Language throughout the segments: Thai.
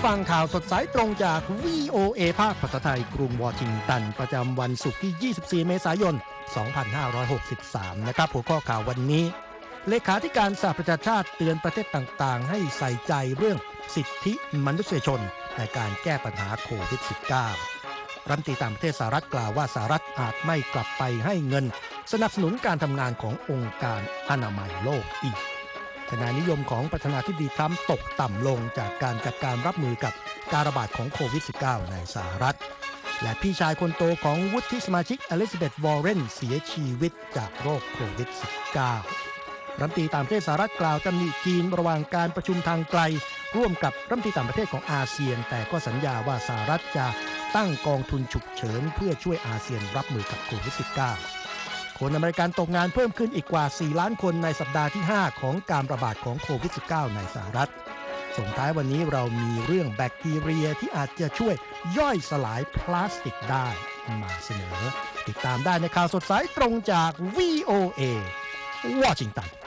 ฟังข่าวสดสายตรงจาก VOA ภาคภาษาไทยกรุงวอชิงตันประจำวันศุกร์ที่ 24 เมษายน 2563 นะครับหัวข้อข่าววันนี้เลขาธิการสหประชาชาติเตือนประเทศต่างๆให้ใส่ใจเรื่องสิทธิมนุษยชนในการแก้ปัญหาโควิด -19 รัฐมนตรีต่างประเทศสหรัฐกล่าวว่าสหรัฐอาจไม่กลับไปให้เงินสนับสนุนการทำงานขององค์การอนามัยโลกอีกคะแนนนิยมของประธานาธิบดีทรัมป์ตกต่ำลงจากการจัดการรับมือกับการระบาดของโควิด -19 ในสหรัฐและพี่ชายคนโตของวุฒิสมาชิกอลิซาเบธวอร์เรนเสียชีวิตจากโรคโควิด -19 รัฐมนตรีต่างประเทศสหรัฐกล่าวตำหนิจีนระหว่างการประชุมทางไกลร่วมกับรัฐมนตรีต่างประเทศของอาเซียนแต่ก็สัญญาว่าสหรัฐจะตั้งกองทุนฉุกเฉินเพื่อช่วยอาเซียนรับมือกับโควิด -19คนอเมริกันตกงานเพิ่มขึ้นอีกกว่า 4 ล้านคนในสัปดาห์ที่ 5 ของการระบาดของโควิด -19 ในสหรัฐส่งท้ายวันนี้เรามีเรื่องแบคทีเรียที่อาจจะช่วยย่อยสลายพลาสติกได้มาเสนอติดตามได้ในข่าวสดสายตรงจาก VOA วอชิงตัน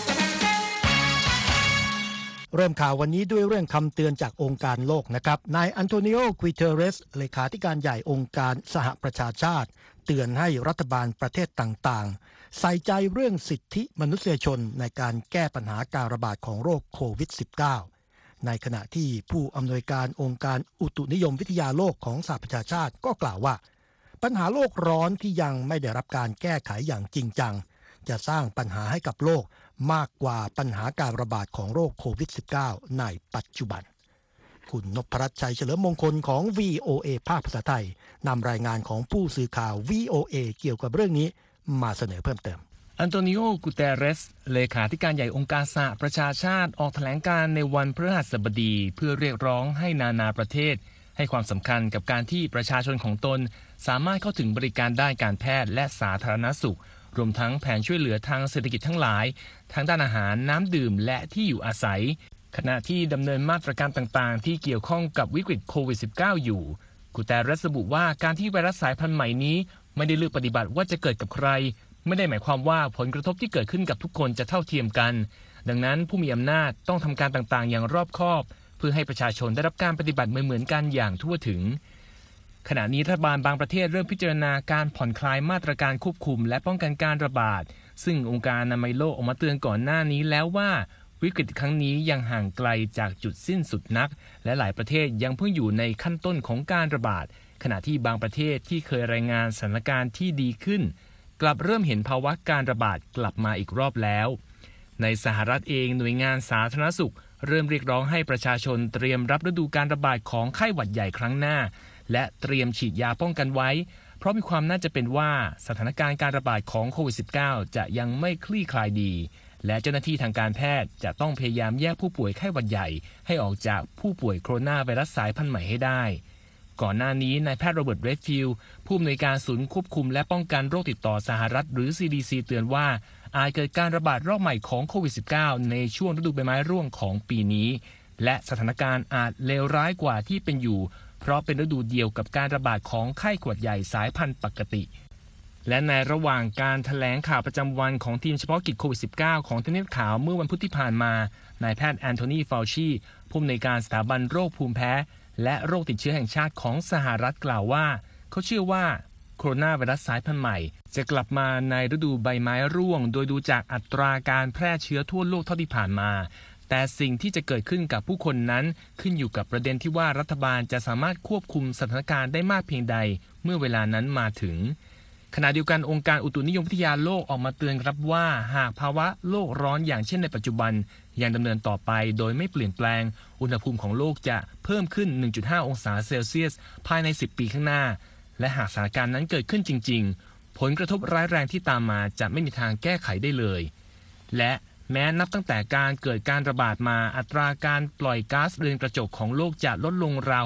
เริ่มข่าววันนี้ด้วยเรื่องคำเตือนจากองค์การโลกนะครับนายอันโตนิโอ กุยเทเรสเลขาธิการใหญ่องค์การสหประชาชาติเตือนให้รัฐบาลประเทศต่างๆใส่ใจเรื่องสิทธิมนุษยชนในการแก้ปัญหาการระบาดของโรคโควิด -19 ในขณะที่ผู้อำนวยการองค์การอุตุนิยมวิทยาโลกของสหประชาชาติก็กล่าวว่าปัญหาโลกร้อนที่ยังไม่ได้รับการแก้ไขอย่างจริงจังจะสร้างปัญหาให้กับโลกมากกว่าปัญหาการระบาดของโรคโควิด -19 ในปัจจุบันคุณนพรัตน์ชัยเฉลิมมงคลของ VOA ภาคภาษาไทยนำรายงานของผู้สื่อข่าว VOA เกี่ยวกับเรื่องนี้มาเสนอเพิ่มเติมอันโตนิโอ กุเตเรสเลขาธิการใหญ่องค์การสหประชาชาติออกแถลงการในวันพฤหัสบดีเพื่อเรียกร้องให้นานาประเทศให้ความสำคัญกับการที่ประชาชนของตนสามารถเข้าถึงบริการด้านการแพทย์และสาธารณสุขรวมทั้งแผนช่วยเหลือทางเศรษฐกิจทั้งหลายทั้งด้านอาหารน้ำดื่มและที่อยู่อาศัยขณะที่ดำเนินมาตรการต่างๆที่เกี่ยวข้องกับวิกฤตโควิด -19 อยู่กุเตเรสระบุว่าการที่ไวรัสสายพันธุ์ใหม่นี้ไม่ได้เลือกปฏิบัติว่าจะเกิดกับใครไม่ได้หมายความว่าผลกระทบที่เกิดขึ้นกับทุกคนจะเท่าเทียมกันดังนั้นผู้มีอำนาจต้องทำการต่างๆอย่างรอบคอบเพื่อให้ประชาชนได้รับการปฏิบัติเหมือนกันอย่างทั่วถึงขณะนี้รัฐบาลบางประเทศเริ่มพิจารณาการผ่อนคลายมาตรการควบคุมและป้องกันการระบาดซึ่งองค์การอนามัยโลกออกมาเตือนก่อนหน้านี้แล้วว่าวิกฤตครั้งนี้ยังห่างไกลจากจุดสิ้นสุดนักและหลายประเทศยังเพิ่งอยู่ในขั้นต้นของการระบาดขณะที่บางประเทศที่เคยรายงานสถานการณ์ที่ดีขึ้นกลับเริ่มเห็นภาวะการระบาดกลับมาอีกรอบแล้วในสหรัฐเองหน่วยงานสาธารณสุขเริ่มเรียกร้องให้ประชาชนเตรียมรับฤดูการระบาดของไข้หวัดใหญ่ครั้งหน้าและเตรียมฉีดยาป้องกันไว้เพราะมีความน่าจะเป็นว่าสถานการณ์การระบาดของโควิด -19 จะยังไม่คลี่คลายดีและเจ้าหน้าที่ทางการแพทย์จะต้องพยายามแยกผู้ป่วยไข้หวัดใหญ่ให้ออกจากผู้ป่วยโคโรนาไวรัสสายพันธุ์ใหม่ให้ได้ก่อนหน้านี้นายแพทย์โรเบิร์ต เรดฟิลด์ผู้อำนวยการศูนย์ควบคุมและป้องกันโรคติดต่อสหรัฐหรือ CDC เตือนว่าอาจเกิดการระบาดรอบใหม่ของโควิด -19 ในช่วงฤดูใบไม้ร่วงของปีนี้และสถานการณ์อาจเลวร้ายกว่าที่เป็นอยู่เพราะเป็นฤดูเดียวกับการระบาดของไข้หวัดใหญ่สายพันธุ์ปกติและในระหว่างการแถลงข่าวประจำวันของทีมเฉพาะกิจโควิด -19 ของทำเนียบขาวเมื่อวันพุธที่ผ่านมานายแพทย์แอนโทนี ฟาวชีผู้อำนวยการสถาบันโรคภูมิแพ้และโรคติดเชื้อแห่งชาติของสหรัฐกล่าวว่าเขาเชื่อว่าโคโรนาไวรัสสายพันธุ์ใหม่จะกลับมาในฤดูใบไม้ร่วงโดยดูจากอัตราการแพร่เชื้อทั่วโลกเท่าที่ผ่านมาแต่สิ่งที่จะเกิดขึ้นกับผู้คนนั้นขึ้นอยู่กับประเด็นที่ว่ารัฐบาลจะสามารถควบคุมสถานการณ์ได้มากเพียงใดเมื่อเวลานั้นมาถึงขณะเดียวกันองค์การอุตุนิยมวิทยาโลกออกมาเตือนครับว่าหากภาวะโลกร้อนอย่างเช่นในปัจจุบันยังดำเนินต่อไปโดยไม่เปลี่ยนแปลงอุณหภูมิของโลกจะเพิ่มขึ้น 1.5 องศาเซลเซียสภายใน10 ปีข้างหน้าและหากสถานการณ์นั้นเกิดขึ้นจริงๆผลกระทบร้ายแรงที่ตามมาจะไม่มีทางแก้ไขได้เลยและแม้นับตั้งแต่การเกิดการระบาดมาอัตราการปล่อยก๊าซเรือนกระจกของโลกจะลดลงราว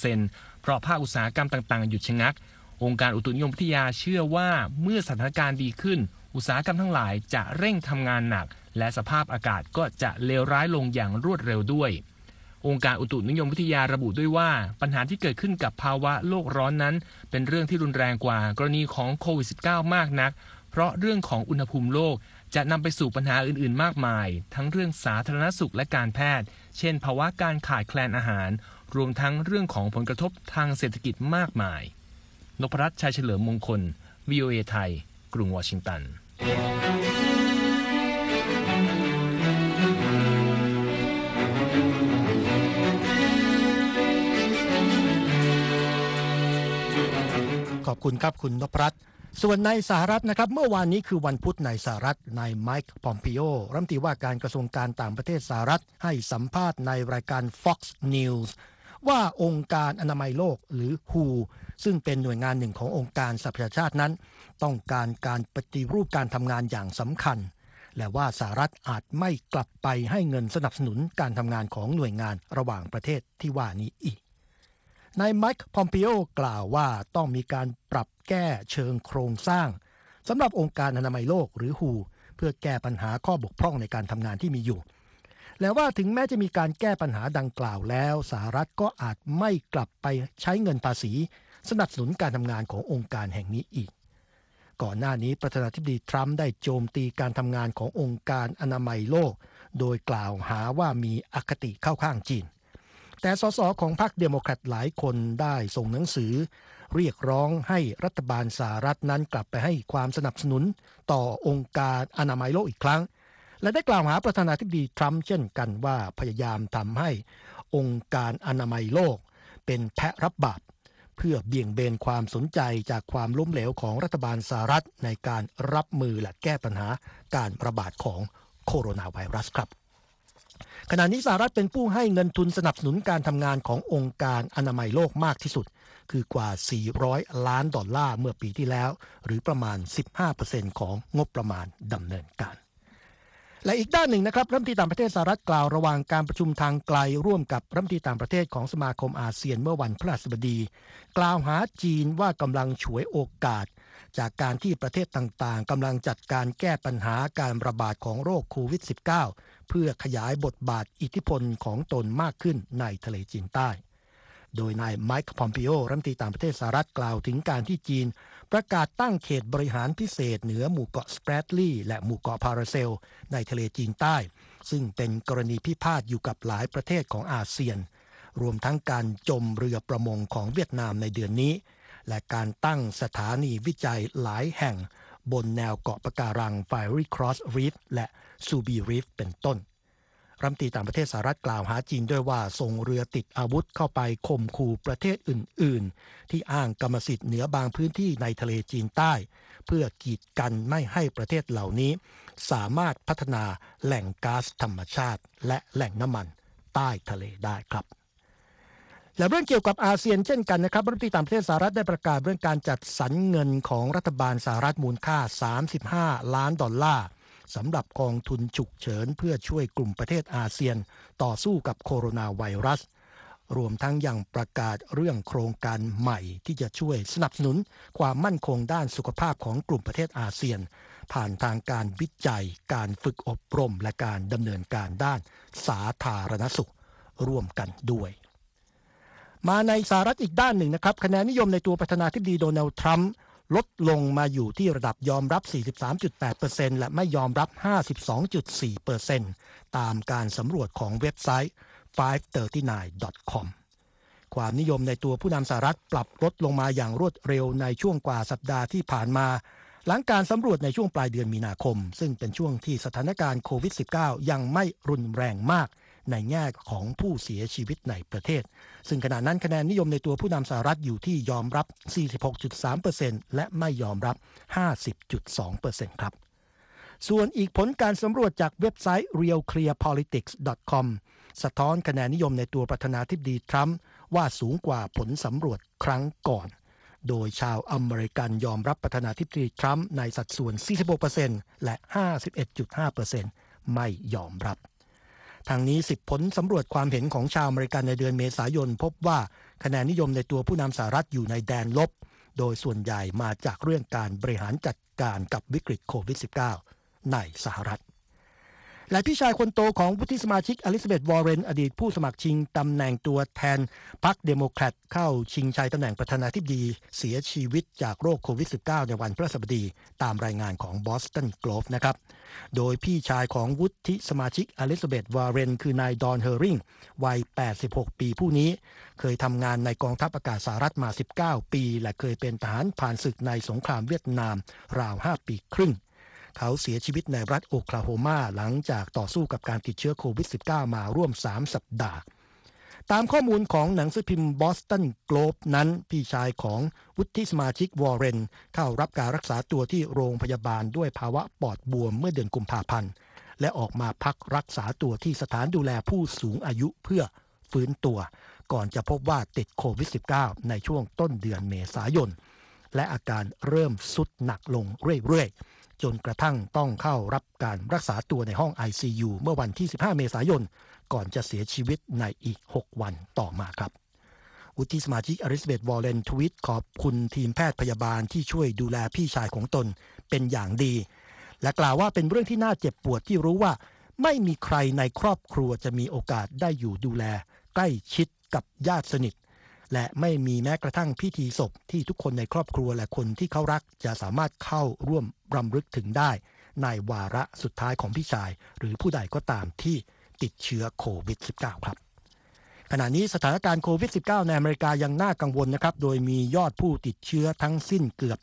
6% เพราะภาคอุตสาหกรรมต่างๆหยุดชะงักองค์การอุตุนิยมวิทยาเชื่อว่าเมื่อสถานการณ์ดีขึ้นอุตสาหกรรมทั้งหลายจะเร่งทำงานหนักและสภาพอากาศก็จะเลวร้ายลงอย่างรวดเร็วด้วยองค์การอุตุนิยมวิทยาระบุด้วยว่าปัญหาที่เกิดขึ้นกับภาวะโลกร้อนนั้นเป็นเรื่องที่รุนแรงกว่ากรณีของโควิด -19 มากนักเพราะเรื่องของอุณหภูมิโลกจะนำไปสู่ปัญหาอื่นๆมากมายทั้งเรื่องสาธารณสุขและการแพทย์เช่นภาวะการขาดแคลนอาหารรวมทั้งเรื่องของผลกระทบทางเศรษฐกิจมากมายนพรัตน์ ชัยเฉลิมมงคล VOA ไทยกรุงวอชิงตันขอบคุณครับคุณนพรัตน์ส่วนในสหรัฐนะครับเมื่อวานนี้คือวันพุธในสหรัฐนายไมค์ พอมปิโอรัฐมนตรีว่าการกระทรวงการต่างประเทศสหรัฐให้สัมภาษณ์ในรายการ Fox News ว่าองค์การอนามัยโลกหรือ WHO ซึ่งเป็นหน่วยงานหนึ่งขององค์การสหประชาชาตินั้นต้องการการปฏิรูปการทำงานอย่างสำคัญและว่าสหรัฐอาจไม่กลับไปให้เงินสนับสนุนการทำงานของหน่วยงานระหว่างประเทศที่ว่านี้อีกนายไมค์ พอมปิโอกล่าวว่าต้องมีการปรับแก้เชิงโครงสร้างสำหรับองค์การอนามัยโลกหรือ WHO เพื่อแก้ปัญหาข้อบกพร่องในการทำงานที่มีอยู่และว่าถึงแม้จะมีการแก้ปัญหาดังกล่าวแล้วสหรัฐก็อาจไม่กลับไปใช้เงินภาษีสนับสนุนการทำงานขององค์การแห่งนี้อีกก่อนหน้านี้ประธานาธิบดีทรัมป์ได้โจมตีการทำงานขององค์การอนามัยโลกโดยกล่าวหาว่ามีอคติเข้าข้างจีนแต่ส.ส.ของพรรคเดโมแครตหลายคนได้ส่งหนังสือเรียกร้องให้รัฐบาลสหรัฐนั้นกลับไปให้ความสนับสนุนต่อองค์การอนามัยโลกอีกครั้งและได้กล่าวหาประธานาธิบดีทรัมป์เช่นกันว่าพยายามทำให้องค์การอนามัยโลกเป็นแพะรับบาปเพื่อเบี่ยงเบนความสนใจจากความล้มเหลวของรัฐบาลสหรัฐในการรับมือและแก้ปัญหาการระบาดของโคโรนาไวรัสครับขณะนี้สหรัฐเป็นผู้ให้เงินทุนสนับสนุนการทำงานขององค์การอนามัยโลกมากที่สุดคือกว่า$400 ล้านเมื่อปีที่แล้วหรือประมาณ 15% ของงบประมาณดำเนินการและอีกด้านหนึ่งนะครับรัฐมนตรีต่างประเทศสหรัฐกล่าวระหว่างการประชุมทางไกลร่วมกับรัฐมนตรีต่างประเทศของสมาคมอาเซียนเมื่อวันพฤหัสบดีกล่าวหาจีนว่ากำลังฉวยโอกาสจากการที่ประเทศต่างๆกำลังจัดการแก้ปัญหาการระบาดของโรคโควิด -19 เพื่อขยายบทบาทอิทธิพลของตนมากขึ้นในทะเลจีนใต้โดยนายไมค์ พอมปิโอรัฐมนตรีต่างประเทศสหรัฐกล่าวถึงการที่จีนประกาศตั้งเขตบริหารพิเศษเหนือหมู่เกาะสแปรดลีย์และหมู่เกาะพาราเซลในทะเลจีนใต้ซึ่งเป็นกรณีพิพาทอยู่กับหลายประเทศของอาเซียนรวมทั้งการจมเรือประมงของเวียดนามในเดือนนี้และการตั้งสถานีวิจัยหลายแห่งบนแนวเกาะปะการัง Fiery Cross Reef และ Subi Reef เป็นต้นรัฐมนตรีต่างประเทศสหรัฐกล่าวหาจีนด้วยว่าส่งเรือติดอาวุธเข้าไปข่มขู่ประเทศอื่นๆที่อ้างกรรมสิทธิ์เหนือบางพื้นที่ในทะเลจีนใต้เพื่อกีดกันไม่ให้ประเทศเหล่านี้สามารถพัฒนาแหล่งก๊าซธรรมชาติและแหล่งน้ำมันใต้ทะเลได้ครับและเรื่องเกี่ยวกับอาเซียนเช่นกันนะครับรัฐมนตรีต่างประเทศสหรัฐได้ประกาศเรื่องการจัดสรรเงินของรัฐบาลสหรัฐมูลค่า$35 ล้านสำหรับกองทุนฉุกเฉินเพื่อช่วยกลุ่มประเทศอาเซียนต่อสู้กับโคโรนาไวรัสรวมทั้งยังประกาศเรื่องโครงการใหม่ที่จะช่วยสนับสนุนความมั่นคงด้านสุขภาพของกลุ่มประเทศอาเซียนผ่านทางการวิจัยการฝึกอบรมและการดำเนินการด้านสาธารณสุขร่วมกันด้วยมาในสหรัฐอีกด้านหนึ่งนะครับคะแนนนิยมในตัวประธานาธิบดีโดนัลด์ทรัมป์ลดลงมาอยู่ที่ระดับยอมรับ 43.8% และไม่ยอมรับ 52.4% ตามการสำรวจของเว็บไซต์ 539.com ความนิยมในตัวผู้นำสหรัฐปรับลดลงมาอย่างรวดเร็วในช่วงกว่าสัปดาห์ที่ผ่านมาหลังการสำรวจในช่วงปลายเดือนมีนาคมซึ่งเป็นช่วงที่สถานการณ์โควิด -19 ยังไม่รุนแรงมากในแง่ของผู้เสียชีวิตในประเทศซึ่งขณะนั้นคะแนนนิยมในตัวผู้นำสหรัฐอยู่ที่ยอมรับ 46.3% และไม่ยอมรับ 50.2% ครับส่วนอีกผลการสำรวจจากเว็บไซต์ realclearpolitics.com สะท้อนคะแนนนิยมในตัวประธานาธิบดีทรัมป์ว่าสูงกว่าผลสำรวจครั้งก่อนโดยชาวอเมริกันยอมรับประธานาธิบดีทรัมป์ในสัดส่วน 46% และ 51.5% ไม่ยอมรับทางนี้10ผลสำรวจความเห็นของชาวอเมริกันในเดือนเมษายนพบว่าคะแนนนิยมในตัวผู้นำสหรัฐอยู่ในแดนลบโดยส่วนใหญ่มาจากเรื่องการบริหารจัดการกับวิกฤตโควิด -19 ในสหรัฐและพี่ชายคนโตของวุฒิสมาชิกอลิซาเบธวอร์เรนอดีตผู้สมัครชิงตำแหน่งตัวแทนพรรคเดโมแครตเข้าชิงชัยตำแหน่งประธานาธิบดีเสียชีวิตจากโรคโควิด -19 ในวันพฤหัสบดีตามรายงานของ Boston Globe นะครับโดยพี่ชายของวุฒิสมาชิกอลิซาเบธวอร์เรนคือนายดอนเฮอริงวัย86ปีผู้นี้เคยทำงานในกองทัพอากาศสหรัฐมา19ปีและเคยเป็นทหารผ่านศึกในสงครามเวียดนามราว5ปีครึ่งเขาเสียชีวิตในรัฐโอคลาโฮมาหลังจากต่อสู้กับการติดเชื้อโควิด -19 มาร่วม3สัปดาห์ตามข้อมูลของหนังสือพิมพ์ Boston Globe นั้นพี่ชายของวุฒิสมาชิกวอร์เรนเข้ารับการรักษาตัวที่โรงพยาบาลด้วยภาวะปอดบวมเมื่อเดือนกุมภาพันธ์และออกมาพักรักษาตัวที่สถานดูแลผู้สูงอายุเพื่อฟื้นตัวก่อนจะพบว่าติดโควิด -19 ในช่วงต้นเดือนเมษายนและอาการเริ่มทรุดหนักลงเรื่อยๆจนกระทั่งต้องเข้ารับการรักษาตัวในห้อง ICU เมื่อวันที่15เมษายนก่อนจะเสียชีวิตในอีก6วันต่อมาครับวุฒิสมาชิกอลิซาเบธวอร์เรนทวีตขอบคุณทีมแพทย์พยาบาลที่ช่วยดูแลพี่ชายของตนเป็นอย่างดีและกล่าวว่าเป็นเรื่องที่น่าเจ็บปวดที่รู้ว่าไม่มีใครในครอบครัวจะมีโอกาสได้อยู่ดูแลใกล้ชิดกับญาติสนิทและไม่มีแม้กระทั่งพิธีศพที่ทุกคนในครอบครัวและคนที่เขารักจะสามารถเข้าร่วมรำลึกถึงได้ในวาระสุดท้ายของพี่ชายหรือผู้ใดก็ตามที่ติดเชื้อโควิด -19 ครับขณะนี้สถานการณ์โควิด -19 ในอเมริกายังน่ากังวลนะครับโดยมียอดผู้ติดเชื้อทั้งสิ้นเกือบ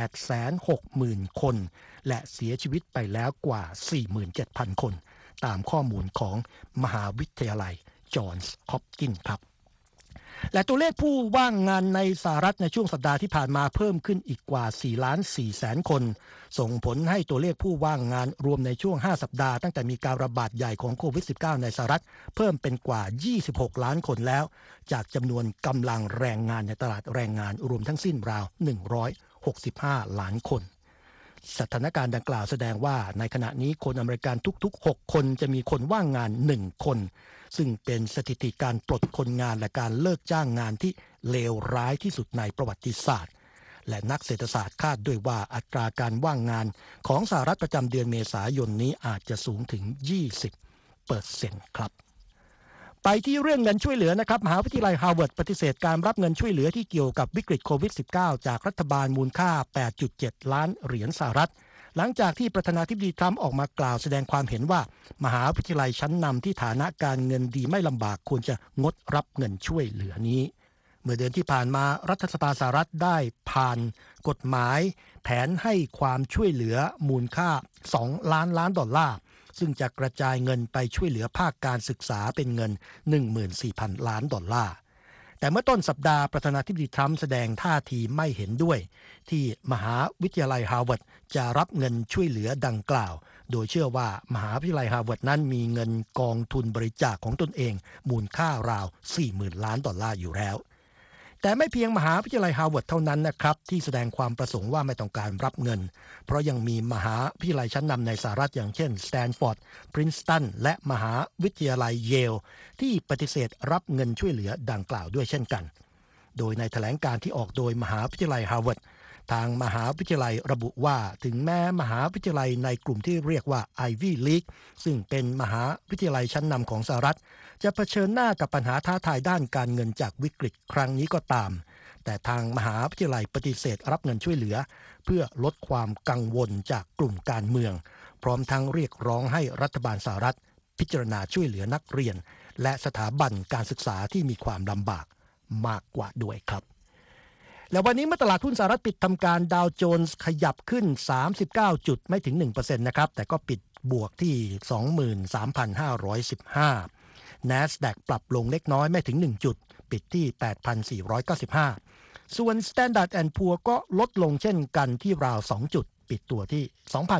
860,000 คนและเสียชีวิตไปแล้วกว่า 47,000 คนตามข้อมูลของมหาวิทยาลัยจอห์นส์ฮอปกินส์ครับและตัวเลขผู้ว่างงานในสหรัฐในช่วงสัปดาห์ที่ผ่านมาเพิ่มขึ้นอีกกว่า 4,400,000 คนส่งผลให้ตัวเลขผู้ว่างงานรวมในช่วง5สัปดาห์ตั้งแต่มีการระบาดใหญ่ของโควิด -19 ในสหรัฐเพิ่มเป็นกว่า26ล้านคนแล้วจากจำนวนกำลังแรงงานในตลาดแรงงานรวมทั้งสิ้นราว165ล้านคนสถานการณ์ดังกล่าวแสดงว่าในขณะนี้คนอเมริกันทุกๆ6คนจะมีคนว่างงาน1คนซึ่งเป็นสถิติการปลดคนงานและการเลิกจ้างงานที่เลวร้ายที่สุดในประวัติศาสตร์และนักเศรษฐศาสตร์คาดด้วยว่าอัตราการว่างงานของสหรัฐประจำเดือนเมษายนนี้อาจจะสูงถึง 20% ครับไปที่เรื่องเงินช่วยเหลือนะครับมหาวิทยาลัยฮาร์วาร์ดปฏิเสธการรับเงินช่วยเหลือที่เกี่ยวกับวิกฤตโควิด -19 จากรัฐบาลมูลค่า 8.7 ล้านเหรียญสหรัฐหลังจากที่ประธานาธิบดีทรัมป์ออกมากล่าวแสดงความเห็นว่ามหาวิทยาลัยชั้นนำที่ฐานะการเงินดีไม่ลำบากควรจะงดรับเงินช่วยเหลือนี้เมื่อเดือนที่ผ่านมารัฐสภาสหรัฐได้ผ่านกฎหมายแผนให้ความช่วยเหลือมูลค่า$2 ล้านซึ่งจะกระจายเงินไปช่วยเหลือภาคการศึกษาเป็นเงิน 14,000 ล้านดอลลาร์แต่เมื่อต้นสัปดาห์ประธานาธิบดีทรัมป์แสดงท่าทีไม่เห็นด้วยที่มหาวิทยาลัยฮาร์วาร์ดจะรับเงินช่วยเหลือดังกล่าวโดยเชื่อว่ามหาวิทยาลัยฮาร์วาร์ดนั้นมีเงินกองทุนบริจาคของตนเองมูลค่าราว 40,000 ล้านดอลลาร์อยู่แล้วแต่ไม่เพียงมหาวิทยาลัยฮาร์วาร์ดเท่านั้นนะครับที่แสดงความประสงค์ว่าไม่ต้องการรับเงินเพราะยังมีมหาวิทยาลัยชั้นนำในสหรัฐอย่างเช่นสแตนฟอร์ดพรินสตันและมหาวิทยาลัยเยลที่ปฏิเสธรับเงินช่วยเหลือดังกล่าวด้วยเช่นกันโดยในแถลงการที่ออกโดยมหาวิทยาลัยฮาร์วาร์ดทางมหาวิทยาลัยระบุว่าถึงแม้มหาวิทยาลัยในกลุ่มที่เรียกว่า Ivy League ซึ่งเป็นมหาวิทยาลัยชั้นนำของสหรัฐจะเผชิญหน้ากับปัญหาท้าทายด้านการเงินจากวิกฤตครั้งนี้ก็ตามแต่ทางมหาวิทยาลัยปฏิเสธรับเงินช่วยเหลือเพื่อลดความกังวลจากกลุ่มการเมืองพร้อมทั้งเรียกร้องให้รัฐบาลสหรัฐพิจารณาช่วยเหลือนักเรียนและสถาบันการศึกษาที่มีความลำบากมากกว่าด้วยครับและวันนี้เมื่อตลาดหุ้นสหรัฐปิดทำการดาวโจนส์ขยับขึ้น39จุดไม่ถึง 1% นะครับแต่ก็ปิดบวกที่ 23,515 NASDAQ ปรับลงเล็กน้อยไม่ถึง1จุดปิดที่ 8,495 ส่วน Standard & Poor's ก็ลดลงเช่นกันที่ราว2จุดปิดตัวที่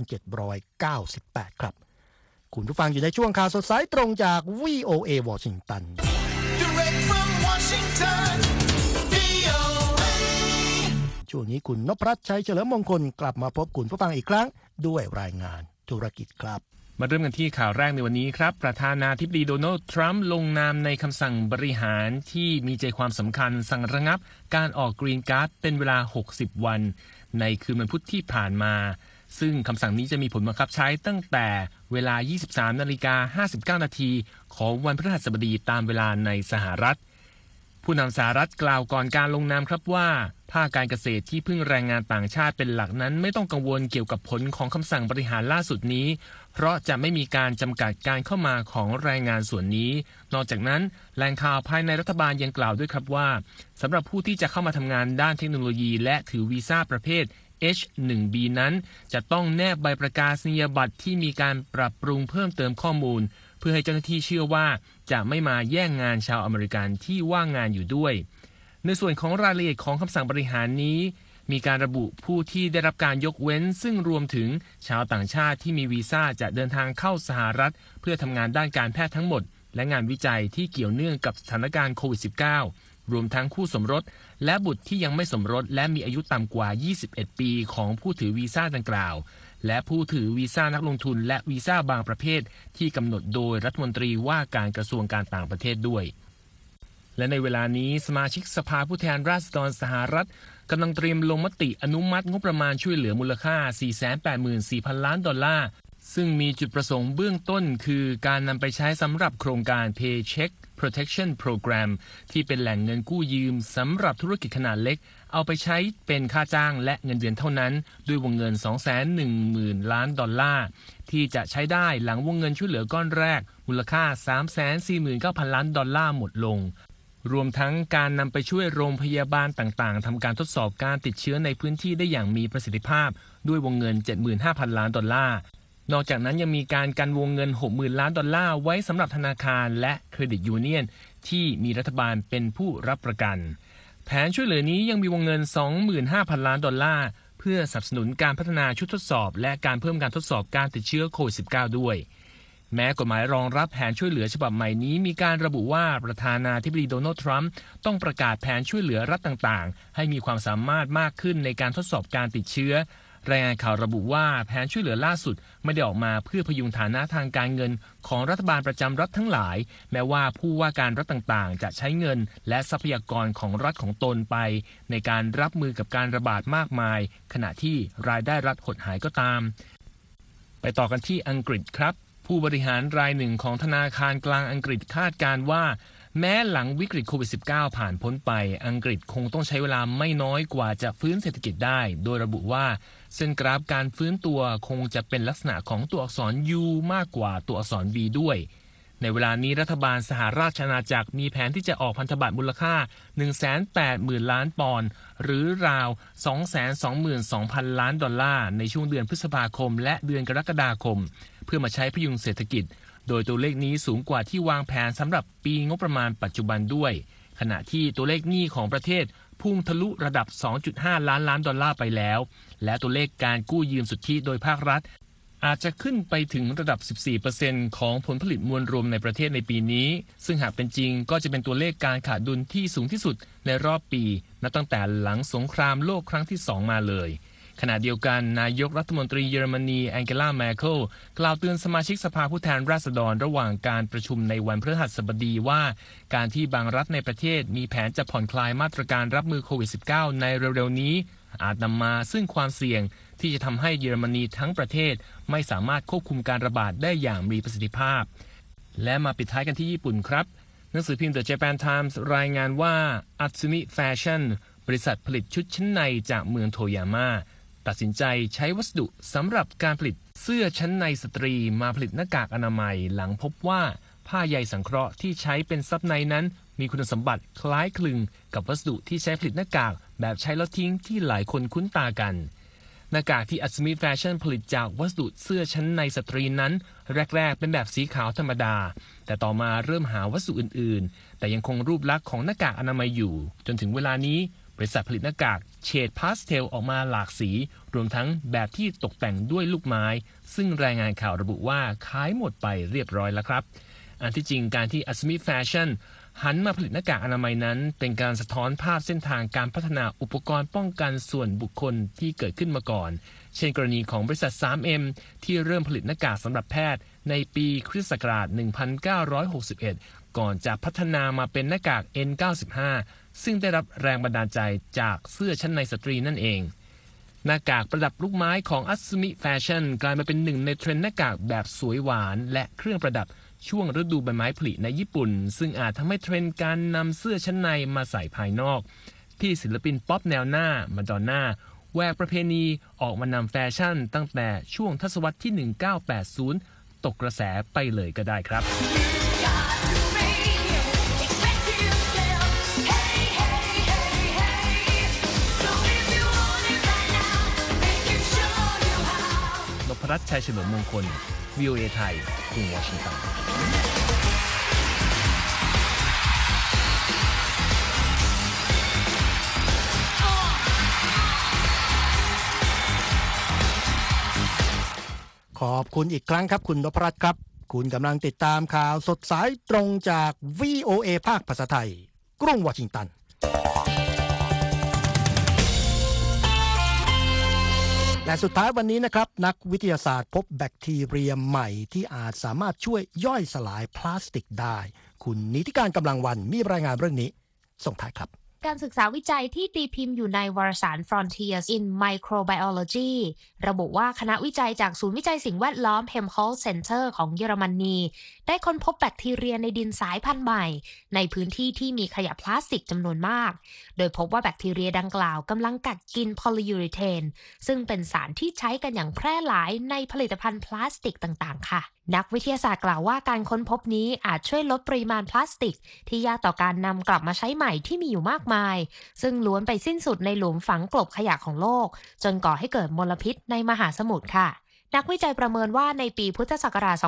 2,798 ครับคุณผู้ฟังอยู่ในช่วงข่าวสดสายตรงจาก VOA วอชิงตันช่วงนี้คุณนพรัตน์ชัยเฉลิมมงคลกลับมาพบคุณผู้ฟังอีกครั้งด้วยรายงานธุรกิจครับมาเริ่มกันที่ข่าวแรกในวันนี้ครับประธานาธิบดีโดนัลด์ทรัมป์ลงนามในคำสั่งบริหารที่มีใจความสำคัญสั่งระงับการออกกรีนการ์ดเป็นเวลา60วันในคืนวันพุธที่ผ่านมาซึ่งคำสั่งนี้จะมีผลบังคับใช้ตั้งแต่เวลา 23:59 นาทีของวันพฤหัสบดีตามเวลาในสหรัฐผู้นำสหรัฐกล่าวก่อนการลงนามครับว่าภาคการเกษตรที่พึ่งแรงงานต่างชาติเป็นหลักนั้นไม่ต้องกังวลเกี่ยวกับผลของคำสั่งบริหารล่าสุดนี้เพราะจะไม่มีการจำกัดการเข้ามาของแรงงานส่วนนี้นอกจากนั้นแหล่งข่าวภายในรัฐบาลยังกล่าวด้วยครับว่าสำหรับผู้ที่จะเข้ามาทำงานด้านเทคโนโลยีและถือวีซ่าประเภท H1B นั้นจะต้องแนบใบประกาศนียบัตรที่มีการปรับปรุงเพิ่มเติมข้อมูลเพื่อให้เจ้าหน้าที่เชื่อว่าจะไม่มาแย่งงานชาวอเมริกันที่ว่างงานอยู่ด้วยในส่วนของรายละเอียดของคำสั่งบริหารนี้มีการระบุผู้ที่ได้รับการยกเว้นซึ่งรวมถึงชาวต่างชาติที่มีวีซ่าจะเดินทางเข้าสหรัฐเพื่อทำงานด้านการแพทย์ทั้งหมดและงานวิจัยที่เกี่ยวเนื่องกับสถานการณ์โควิด -19 รวมทั้งคู่สมรสและบุตรที่ยังไม่สมรสและมีอายุต่ำกว่า 21 ปีของผู้ถือวีซ่าดังกล่าวและผู้ถือวีซ่านักลงทุนและวีซ่าบางประเภทที่กำหนดโดยรัฐมนตรีว่าการกระทรวงการต่างประเทศด้วยและในเวลานี้สมาชิกสภาผู้แทนราษฎรสหรัฐกำลังเตรียมลงมติอนุมัติงบประมาณช่วยเหลือมูลค่า 484,000 ล้านดอลลาร์ซึ่งมีจุดประสงค์เบื้องต้นคือการนำไปใช้สำหรับโครงการ Paycheck Protection Program ที่เป็นแหล่งเงินกู้ยืมสำหรับธุรกิจขนาดเล็กเอาไปใช้เป็นค่าจ้างและเงินเดือนเท่านั้นด้วยวงเงิน 210,000 ล้านดอลลาร์ที่จะใช้ได้หลังวงเงินช่วยเหลือก้อนแรกมูลค่า 349,000 ล้านดอลลาร์หมดลงรวมทั้งการนำไปช่วยโรงพยาบาลต่างๆทำการทดสอบการติดเชื้อในพื้นที่ได้อย่างมีประสิทธิภาพด้วยวงเงิน 75,000 ล้านดอลลาร์นอกจากนั้นยังมีการกันวงเงิน 60,000 ล้านดอลลาร์ไว้สำหรับธนาคารและเครดิตยูเนียนที่มีรัฐบาลเป็นผู้รับประกันแผนช่วยเหลือนี้ยังมีวงเงิน 25,000 ล้านดอลลาร์เพื่อสนับสนุนการพัฒนาชุดทดสอบและการเพิ่มการทดสอบการติดเชื้อโควิด -19 ด้วยแม้กฎหมายรองรับแผนช่วยเหลือฉบับใหม่นี้มีการระบุว่าประธานาธิบดีโดนัลด์ทรัมป์ต้องประกาศแผนช่วยเหลือรัฐต่างๆให้มีความสามารถมากขึ้นในการทดสอบการติดเชื้อรายงานข่าวระบุว่าแผนช่วยเหลือล่าสุดไม่ได้ออกมาเพื่อพยุงฐานะทางการเงินของรัฐบาลประจำรัฐทั้งหลายแม้ว่าผู้ว่าการรัฐต่างๆจะใช้เงินและทรัพยากรของรัฐของตนไปในการรับมือกับการระบาดมากมายขณะที่รายได้รัฐหดหายก็ตามไปต่อกันที่อังกฤษครับผู้บริหารรายหนึ่งของธนาคารกลางอังกฤษคาดการณ์ว่าแม้หลังวิกฤตโควิด -19 ผ่านพ้นไปอังกฤษคงต้องใช้เวลาไม่น้อยกว่าจะฟื้นเศรษฐกิจได้โดยระบุว่าเส้นกราฟการฟื้นตัวคงจะเป็นลักษณะของตัวอักษร U มากกว่าตัวอักษร V ด้วยในเวลานี้รัฐบาลสหราชอาณาจักรมีแผนที่จะออกพันธบัตรมูลค่า 180,000 ล้านปอนด์หรือราว 222,000 ล้านดอลลาร์ในช่วงเดือนพฤษภาคมและเดือนกรกฎาคมเพื่อมาใช้พยุงเศรษฐกิจโดยตัวเลขนี้สูงกว่าที่วางแผนสำหรับปีงบประมาณปัจจุบันด้วยขณะที่ตัวเลขหนี้ของประเทศพุ่งทะลุระดับ 2.5 ล้านล้านดอลลาร์ไปแล้วและตัวเลขการกู้ยืมสุทธิโดยภาครัฐอาจจะขึ้นไปถึงระดับ 14% ของผลผลิตมวลรวมในประเทศในปีนี้ซึ่งหากเป็นจริงก็จะเป็นตัวเลขการขาดดุลที่สูงที่สุดในรอบปีนับตั้งแต่หลังสงครามโลกครั้งที่ 2 มาเลยขณะเดียวกันนายกรัฐมนตรีเยอรมนีแองเกลา แมร์เคิลกล่าวเตือนสมาชิกสภาผู้แทนราษฎรระหว่างการประชุมในวันพฤหัสบดีว่าการที่บางรัฐในประเทศมีแผนจะผ่อนคลายมาตรการรับมือโควิด -19 ในเร็วๆนี้อาจนำมาซึ่งความเสี่ยงที่จะทำให้เยอรมนีทั้งประเทศไม่สามารถควบคุมการระบาดได้อย่างมีประสิทธิภาพและมาปิดท้ายกันที่ญี่ปุ่นครับหนังสือพิมพ์ The Japan Times รายงานว่า Atsumi Fashion บริษัทผลิตชุดชั้นในจากเมืองโทยาม่าตัดสินใจใช้วัสดุสำหรับการผลิตเสื้อชั้นในสตรีมาผลิตหน้ากากอนามัยหลังพบว่าผ้าใยสังเคราะห์ที่ใช้เป็นซับในนั้นมีคุณสมบัติคล้ายคลึงกับวัสดุที่ใช้ผลิตหน้ากากแบบใช้แล้วทิ้งที่หลายคนคุ้นตากันหน้ากากที่ Atsumi Fashion ผลิตจากวัสดุเสื้อชั้นในสตรีนั้นแรกๆเป็นแบบสีขาวธรรมดาแต่ต่อมาเริ่มหาวัสดุอื่นๆแต่ยังคงรูปลักษณ์ของหน้ากากอนามัยอยู่จนถึงเวลานี้บริษัทผลิตหน้ากากเฉดพาสเทลออกมาหลากสีรวมทั้งแบบที่ตกแต่งด้วยลูกไม้ซึ่งรายงานข่าวระบุว่าขายหมดไปเรียบร้อยแล้วครับอันที่จริงการที่ Atsumi Fashion หันมาผลิตหน้ากากอนามัยนั้นเป็นการสะท้อนภาพเส้นทางการพัฒนาอุปกรณ์ป้องกันส่วนบุคคลที่เกิดขึ้นมาก่อนเช่นกรณีของบริษัท 3M ที่เริ่มผลิตหน้ากากสำหรับแพทย์ในปีคริสต์ศักราช 1961 ก่อนจะพัฒนามาเป็นหน้ากาก N95 ซึ่งได้รับแรงบันดาลใจจากเสื้อชั้นในสตรีนั่นเองหน้ากากประดับลูกไม้ของอัตสึมิแฟชั่นกลายมาเป็นหนึ่งในเทรนด์หน้ากากแบบสวยหวานและเครื่องประดับช่วงฤดูใบไม้ผลิในญี่ปุ่นซึ่งอาจทำให้เทรนด์การนำเสื้อชั้นในมาใส่ภายนอกที่ศิลปินป๊อปแนวหน้ามาดอนน่าแหวกประเพณีออกมานำแฟชั่นตั้งแต่ช่วงทศวรรษที่ 1980 ตกกระแสไปเลยก็ได้ครับนพรัตน์ ชัยเฉลิมมงคล VOA ไทยกรุงวอชิงตันขอบคุณอีกครั้งครับคุณนพรัตน์ครับคุณกำลังติดตามข่าวสดสายตรงจาก VOA ภาคภาษาไทยกรุงวอชิงตันและสุดท้ายวันนี้นะครับนักวิทยาศาสตร์พบแบคทีเรียใหม่ที่อาจสามารถช่วยย่อยสลายพลาสติกได้คุณนิติการกำลังวันมีรายงานเรื่องนี้ส่งท้ายครับการศึกษาวิจัยที่ตีพิมพ์อยู่ในวารสาร Frontiers in Microbiology ระบุว่าคณะวิจัยจากศูนย์วิจัยสิ่งแวดล้อม Helmholtz Center ของเยอรมนีได้ค้นพบแบคทีเรียในดินสายพันธุ์ใหม่ในพื้นที่ที่มีขยะพลาสติกจำนวนมากโดยพบว่าแบคทีเรียดังกล่าวกำลังกัดกินพอลียูริเทนซึ่งเป็นสารที่ใช้กันอย่างแพร่หลายในผลิตภัณฑ์พลาสติกต่างๆค่ะนักวิทยาศาสตร์กล่าวว่าการค้นพบนี้อาจช่วยลดปริมาณพลาสติกที่ยากต่อการนำกลับมาใช้ใหม่ที่มีอยู่มากมายซึ่งล้วนไปสิ้นสุดในหลุมฝังกลบขยะของโลกจนก่อให้เกิดมลพิษในมหาสมุทรค่ะนักวิจัยประเมินว่าในปีพุทธศักราช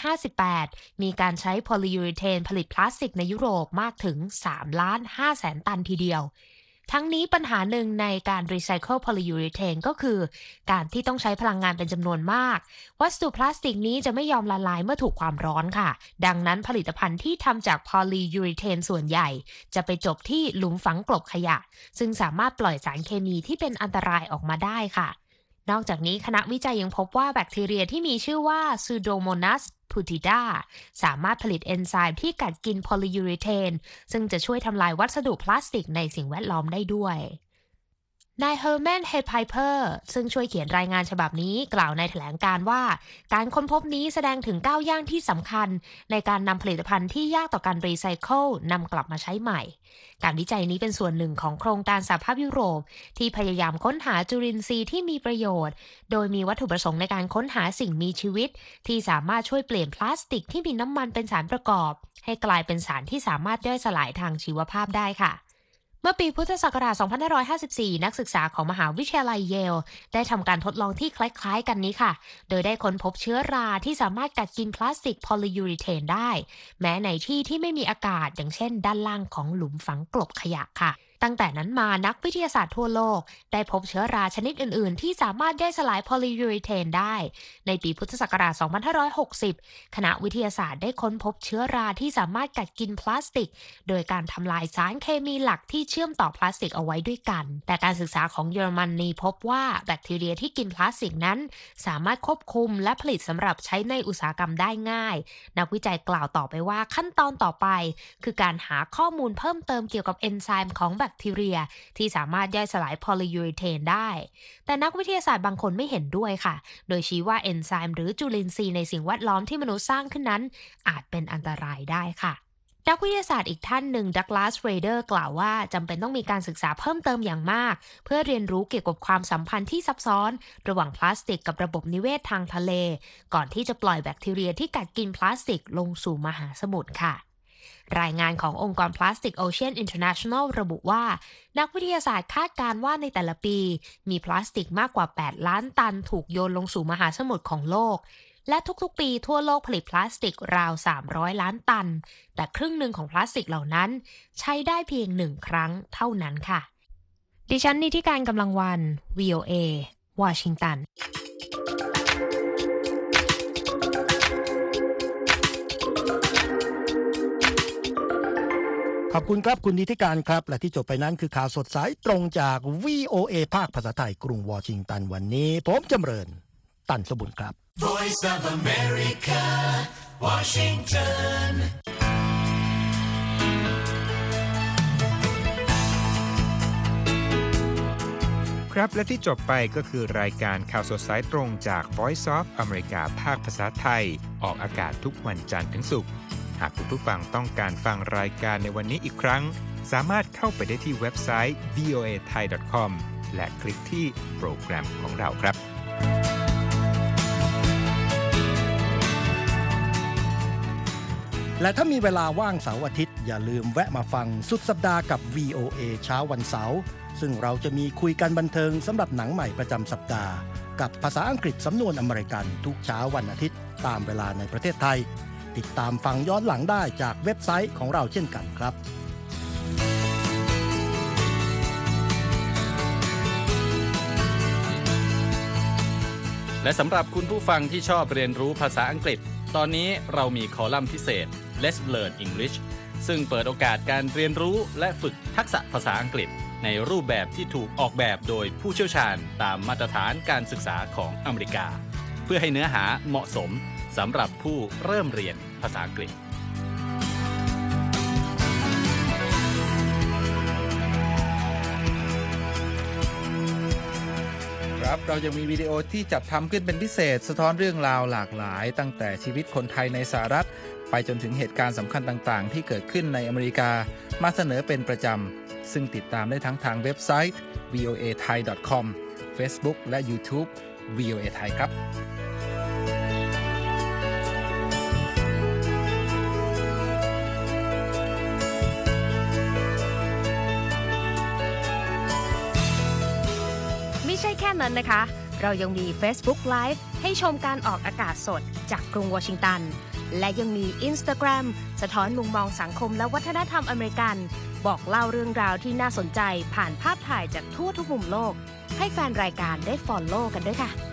2558 มีการใช้พอลียูริเทนผลิตพลาสติกในยุโรปมากถึง 3,500,000 ตันทีเดียวทั้งนี้ปัญหาหนึ่งในการรีไซเคิลพอลียูริเทนก็คือการที่ต้องใช้พลังงานเป็นจำนวนมากวัสดุพลาสติกนี้จะไม่ยอมละลายเมื่อถูกความร้อนค่ะดังนั้นผลิตภัณฑ์ที่ทำจากพอลียูริเทนส่วนใหญ่จะไปจบที่หลุมฝังกลบขยะซึ่งสามารถปล่อยสารเคมีที่เป็นอันตรายออกมาได้ค่ะนอกจากนี้คณะวิจัยยังพบว่าแบคทีเรียที่มีชื่อว่า Pseudomonas putida สามารถผลิตเอนไซม์ที่กัดกินพอลียูริเทนซึ่งจะช่วยทำลายวัสดุพลาสติกในสิ่งแวดล้อมได้ด้วยนายเฮอร์แมน เฮดไพเปอร์ซึ่งช่วยเขียนรายงานฉบับนี้กล่าวในแถลงการว่าการค้นพบนี้แสดงถึงก้าวย่างที่สำคัญในการนำผลิตภัณฑ์ที่ยากต่อการรีไซเคิลนำกลับมาใช้ใหม่การวิจัยนี้เป็นส่วนหนึ่งของโครงการสหภาพยุโรปที่พยายามค้นหาจุลินทรีย์ที่มีประโยชน์โดยมีวัตถุประสงค์ในการค้นหาสิ่งมีชีวิตที่สามารถช่วยเปลี่ยนพลาสติกที่มีน้ำมันเป็นสารประกอบให้กลายเป็นสารที่สามารถย่อยสลายทางชีวภาพได้ค่ะเมื่อปีพุทธศักราช 2554 นักศึกษาของมหาวิทยาลัยเยลได้ทำการทดลองที่คล้ายๆกันนี้ค่ะโดยได้ค้นพบเชื้อราที่สามารถกัดกินพลาสติกพอลียูริเทนได้แม้ในที่ที่ไม่มีอากาศอย่างเช่นด้านล่างของหลุมฝังกลบขยะค่ะตั้งแต่นั้นมานักวิทยาศาสตร์ทั่วโลกได้พบเชื้อราชนิดอื่นๆที่สามารถย่อยสลายพอลียูริเทนได้ในปีพุทธศักราช 2560 คณะวิทยาศาสตร์ได้ค้นพบเชื้อราที่สามารถกัดกินพลาสติกโดยการทำลายสารเคมีหลักที่เชื่อมต่อพลาสติกเอาไว้ด้วยกันแต่การศึกษาของเยอรมนีพบว่าแบคทีเรียที่กินพลาสติกนั้นสามารถควบคุมและผลิตสำหรับใช้ในอุตสาหกรรมได้ง่ายนักวิจัยกล่าวต่อไปว่าขั้นตอนต่อไปคือการหาข้อมูลเพิ่มเติมเกี่ยวกับเอนไซม์ของแบคทีเรียที่สามารถย่อยสลายพอลียูริเทนได้แต่นักวิทยาศาสตร์บางคนไม่เห็นด้วยค่ะโดยชี้ว่าเอนไซม์หรือจุลินทรีย์ในสิ่งแวดล้อมที่มนุษย์สร้างขึ้นนั้นอาจเป็นอันตรายได้ค่ะนักวิทยาศาสตร์อีกท่านหนึ่งดักลาส เรเดอร์กล่าวว่าจำเป็นต้องมีการศึกษาเพิ่มเติมอย่างมากเพื่อเรียนรู้เกี่ยวกับความสัมพันธ์ที่ซับซ้อนระหว่างพลาสติกกับระบบนิเวศทางทะเลก่อนที่จะปล่อยแบคทีเรียที่กัดกินพลาสติกลงสู่มหาสมุทรค่ะรายงานขององค์กร Plastic Ocean International ระบุว่านักวิทยาศาสตร์คาดการณ์ว่าในแต่ละปีมีพลาสติกมากกว่า 8 ล้านตันถูกโยนลงสู่มหาสมุทรของโลกและทุกๆปีทั่วโลกผลิตพลาสติกราว300 ล้านตันแต่ครึ่งหนึ่งของพลาสติกเหล่านั้นใช้ได้เพียง1 ครั้งเท่านั้นค่ะดิฉันนิติการกำลังวัน VOA วอชิงตันขอบคุณครับคุณนิติการครับและที่จบไปนั้นคือข่าวสดสายตรงจาก VOA ภาคภาษาไทยกรุงวอชิงตันวันนี้ผมจำเริญตันสบุญครับ Voice of America Washington ครับและที่จบไปก็คือรายการข่าวสดสายตรงจาก Voice of America ภาคภาษาไทยออกอากาศทุกวันจันทร์ถึงศุกร์หากคุณผู้ฟังต้องการฟังรายการในวันนี้อีกครั้งสามารถเข้าไปได้ที่เว็บไซต์ voathai.com และคลิกที่โปรแกรมของเราครับและถ้ามีเวลาว่างเสาร์อาทิตย์อย่าลืมแวะมาฟังสุดสัปดาห์กับ VOA เช้าวันเสาร์ซึ่งเราจะมีคุยกันบันเทิงสำหรับหนังใหม่ประจำสัปดาห์กับภาษาอังกฤษสำนวนอเมริกันทุกเช้าวันอาทิตย์ตามเวลาในประเทศไทยติดตามฟังย้อนหลังได้จากเว็บไซต์ของเราเช่นกันครับและสำหรับคุณผู้ฟังที่ชอบเรียนรู้ภาษาอังกฤษตอนนี้เรามีคอลัมน์พิเศษ Let's Learn English ซึ่งเปิดโอกาสการเรียนรู้และฝึกทักษะภาษาอังกฤษในรูปแบบที่ถูกออกแบบโดยผู้เชี่ยวชาญตามมาตรฐานการศึกษาของอเมริกาเพื่อให้เนื้อหาเหมาะสมสำหรับผู้เริ่มเรียนภาษาอังกฤษครับเรายังมีวิดีโอที่จัดทำขึ้นเป็นพิเศษสะท้อนเรื่องราวหลากหลายตั้งแต่ชีวิตคนไทยในสหรัฐไปจนถึงเหตุการณ์สำคัญต่างๆที่เกิดขึ้นในอเมริกามาเสนอเป็นประจำซึ่งติดตามได้ทั้งทางเว็บไซต์ voathai.com Facebook และ YouTube VOA Thai ครับไม่ใช่แค่นั้นนะคะเรายังมี Facebook Live ให้ชมการออกอากาศสดจากกรุงวอชิงตันและยังมี Instagram สะท้อนมุมมองสังคมและวัฒนธรรมอเมริกันบอกเล่าเรื่องราวที่น่าสนใจผ่านภาพถ่ายจากทั่วทุกมุมโลกให้แฟนรายการได้ follow กันด้วยค่ะ